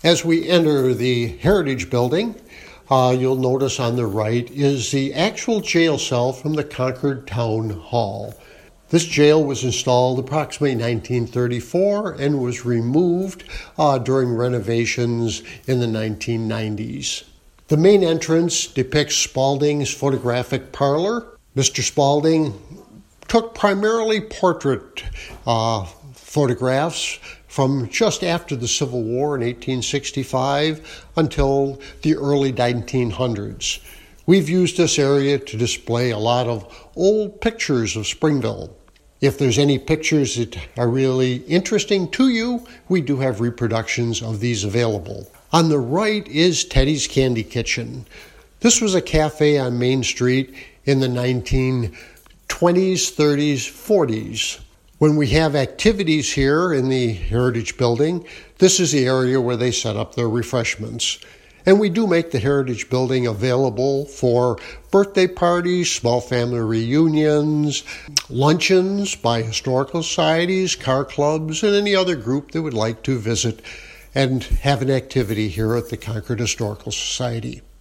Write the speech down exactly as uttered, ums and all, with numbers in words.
As we enter the Heritage Building, uh, you'll notice on the right is the actual jail cell from the Concord Town Hall. This jail was installed approximately nineteen thirty-four and was removed uh, during renovations in the nineteen nineties. The main entrance depicts Spaulding's photographic parlor. Mister Spaulding took primarily portrait uh, photographs from just after the Civil War in eighteen sixty-five until the early nineteen hundreds. We've used this area to display a lot of old pictures of Springville. If there's any pictures that are really interesting to you, we do have reproductions of these available. On the right is Teddy's Candy Kitchen. This was a cafe on Main Street in the nineteen twenties, thirties, forties. When we have activities here in the Heritage Building, this is the area where they set up their refreshments. And we do make the Heritage Building available for birthday parties, small family reunions, luncheons by historical societies, car clubs, and any other group that would like to visit and have an activity here at the Concord Historical Society.